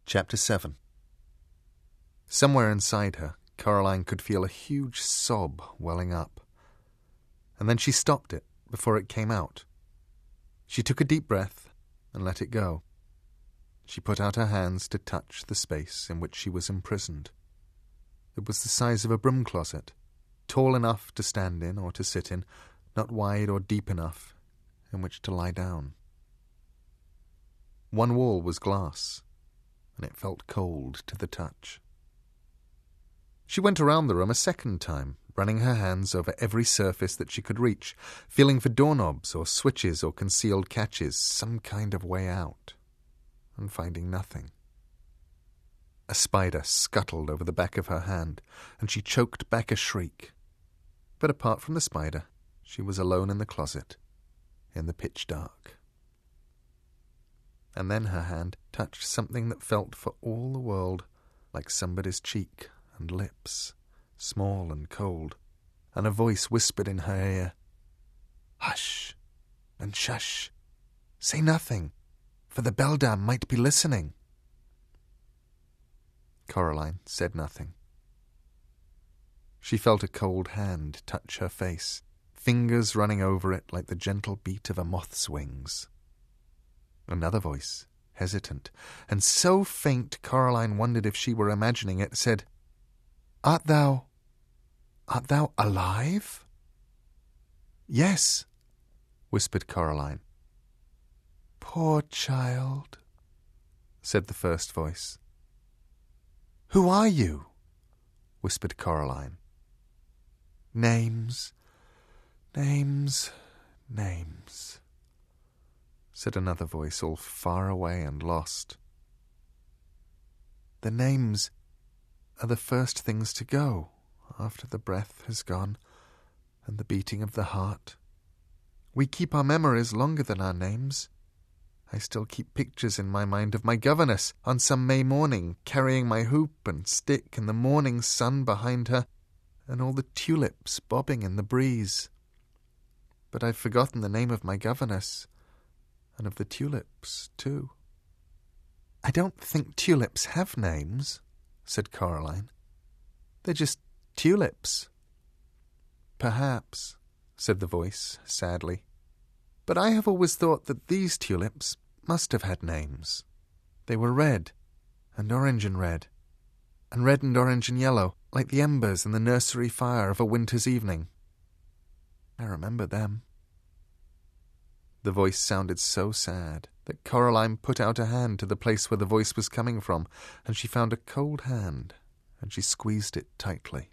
Chapter 7. Somewhere inside her, Caroline could feel a huge sob welling up. And then she stopped it before it came out. She took a deep breath and let it go. She put out her hands to touch the space in which she was imprisoned. It was the size of a broom closet, tall enough to stand in or to sit in, not wide or deep enough in which to lie down. One wall was glass, and it felt cold to the touch. She went around the room a second time, running her hands over every surface that she could reach, feeling for doorknobs or switches or concealed catches, some kind of way out, and finding nothing. A spider scuttled over the back of her hand, and she choked back a shriek. But apart from the spider, she was alone in the closet, in the pitch dark. And then her hand touched something that felt for all the world like somebody's cheek and lips, small and cold, and a voice whispered in her ear, "Hush and shush, say nothing, for the beldam might be listening." Caroline said nothing. She felt a cold hand touch her face, fingers running over it like the gentle beat of a moth's wings. Another voice, hesitant, and so faint Caroline wondered if she were imagining it, said, Art thou alive?" "Yes," whispered Caroline. "Poor child," said the first voice. "Who are you?" whispered Caroline. "Names, names, names," said another voice, all far away and lost. "The names are the first things to go after the breath has gone and the beating of the heart. We keep our memories longer than our names. I still keep pictures in my mind of my governess on some May morning, carrying my hoop and stick in the morning sun behind her, and all the tulips bobbing in the breeze. But I've forgotten the name of my governess, and of the tulips, too." "I don't think tulips have names," said Caroline. "They're just tulips." "Perhaps," said the voice, sadly. "But I have always thought that these tulips must have had names. They were red, and orange and red and yellow, like the embers in the nursery fire of a winter's evening. I remember them." The voice sounded so sad that Caroline put out a hand to the place where the voice was coming from, and she found a cold hand, and she squeezed it tightly.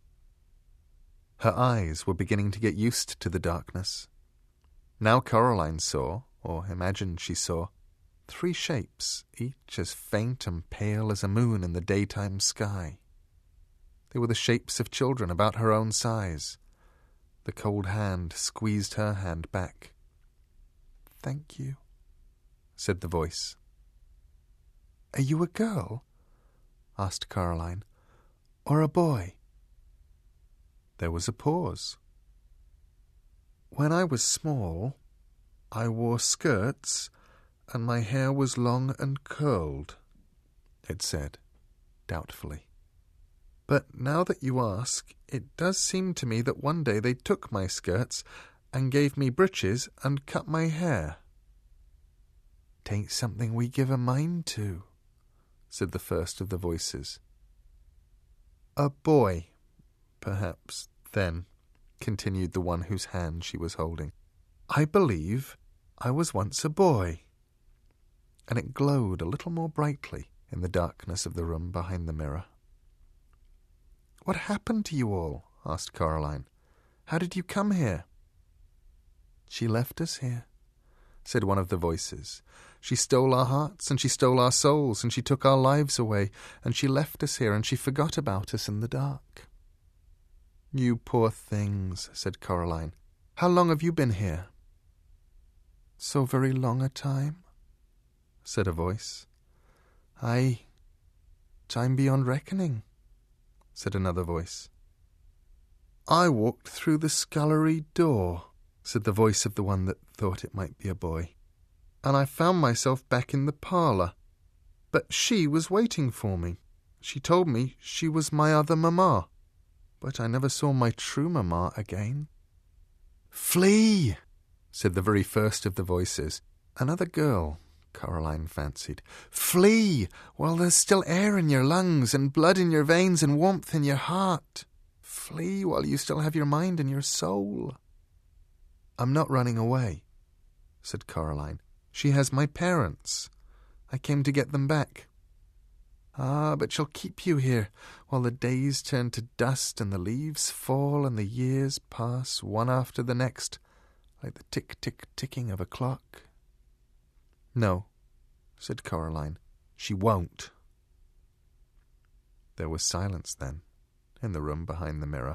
Her eyes were beginning to get used to the darkness. Now Caroline saw, or imagined she saw, 3 shapes, each as faint and pale as a moon in the daytime sky. They were the shapes of children about her own size. The cold hand squeezed her hand back. "Thank you," said the voice. "Are you a girl?" asked Caroline. "Or a boy?" There was a pause. "When I was small, I wore skirts, and my hair was long and curled," it said, doubtfully. "But now that you ask, it does seem to me that one day they took my skirts and gave me breeches and cut my hair." "'Tain't something we give a mind to," said the first of the voices. "A boy, perhaps, then," continued the one whose hand she was holding. "I believe I was once a boy." And it glowed a little more brightly in the darkness of the room behind the mirror. "What happened to you all?" asked Caroline. "How did you come here?" "She left us here," said one of the voices. "She stole our hearts, and she stole our souls, and she took our lives away, and she left us here, and she forgot about us in the dark." "You poor things," said Caroline. "How long have you been here?" "So very long a time," said a voice. "Aye, time beyond reckoning," said another voice. "I walked through the scullery door," said the voice of the one that thought it might be a boy, "and I found myself back in the parlour. But she was waiting for me. She told me she was my other mamma. But I never saw my true mamma again. "Flee!" said the very first of the voices. Another girl, Caroline fancied. "Flee, while there's still air in your lungs and blood in your veins and warmth in your heart. Flee while you still have your mind and your soul." "I'm not running away," said Caroline. "She has my parents. I came to get them back." "Ah, but she'll keep you here, while the days turn to dust and the leaves fall and the years pass one after the next, like the tick-tick-ticking of a clock." "No," said Caroline, "she won't." There was silence then, in the room behind the mirror.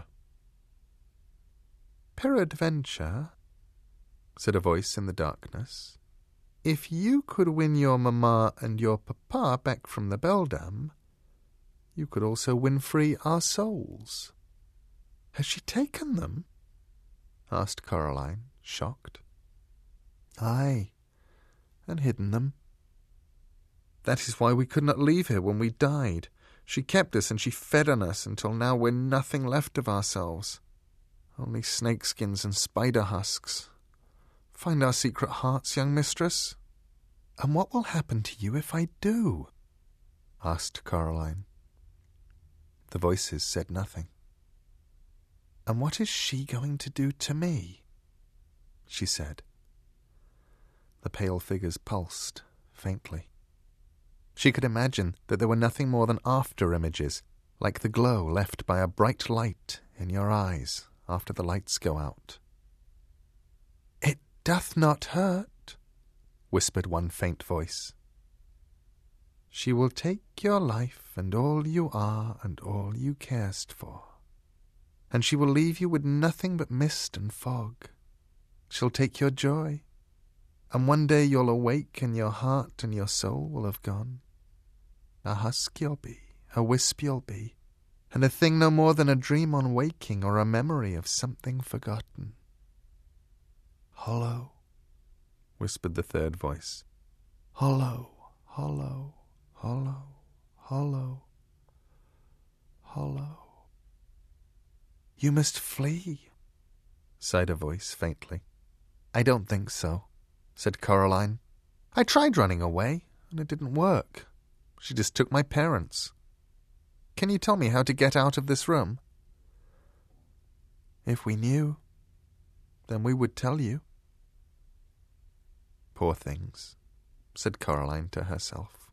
"Peradventure," said a voice in the darkness, "if you could win your mamma and your papa back from the beldam, you could also win free our souls." "Has she taken them?" asked Caroline, shocked. "Aye, and hidden them. That is why we could not leave her when we died. She kept us and she fed on us until now we're nothing left of ourselves. Only snakeskins and spider husks. Find our secret hearts, young mistress." "And what will happen to you if I do?" asked Caroline. The voices said nothing. "And what is she going to do to me?" she said. The pale figures pulsed faintly. She could imagine that there were nothing more than after-images, like the glow left by a bright light in your eyes after the lights go out. "It doth not hurt," whispered one faint voice. "She will take your life and all you are and all you carest for, and she will leave you with nothing but mist and fog. She'll take your joy, and one day you'll awake and your heart and your soul will have gone. A husk you'll be, a wisp you'll be, and a thing no more than a dream on waking or a memory of something forgotten." "Hollow," whispered the third voice. "Hollow, hollow, hollow, hollow, hollow." "You must flee," sighed a voice faintly. "I don't think so," said Caroline. "I tried running away, and it didn't work. She just took my parents. Can you tell me how to get out of this room?" "If we knew, then we would tell you." "Poor things," said Caroline to herself.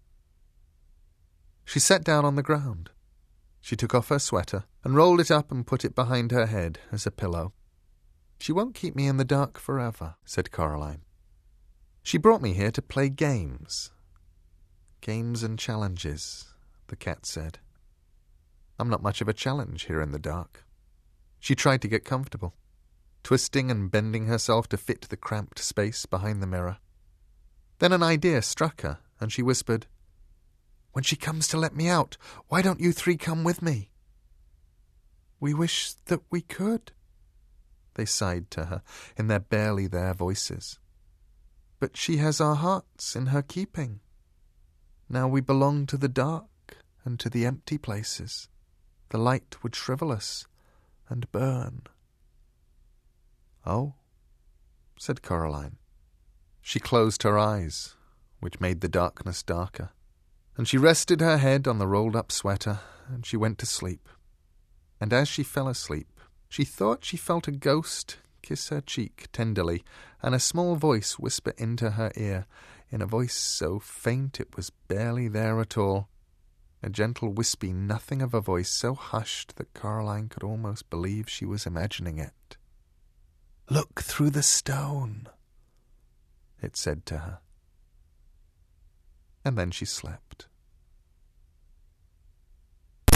She sat down on the ground. She took off her sweater and rolled it up and put it behind her head as a pillow. "She won't keep me in the dark forever," said Caroline. "She brought me here to play games." "Games and challenges," the cat said. "I'm not much of a challenge here in the dark." She tried to get comfortable, twisting and bending herself to fit the cramped space behind the mirror. Then an idea struck her, and she whispered, "When she comes to let me out, why don't you three come with me?" "We wish that we could," they sighed to her in their barely there voices. "But she has our hearts in her keeping. Now we belong to the dark and to the empty places. The light would shrivel us and burn." "Oh," said Caroline. She closed her eyes, which made the darkness darker, and she rested her head on the rolled-up sweater, and she went to sleep. And as she fell asleep, she thought she felt a ghost kiss her cheek tenderly, and a small voice whisper into her ear, in a voice so faint it was barely there at all, a gentle wispy nothing of a voice so hushed that Caroline could almost believe she was imagining it. "Look through the stone," it said to her. And then she slept.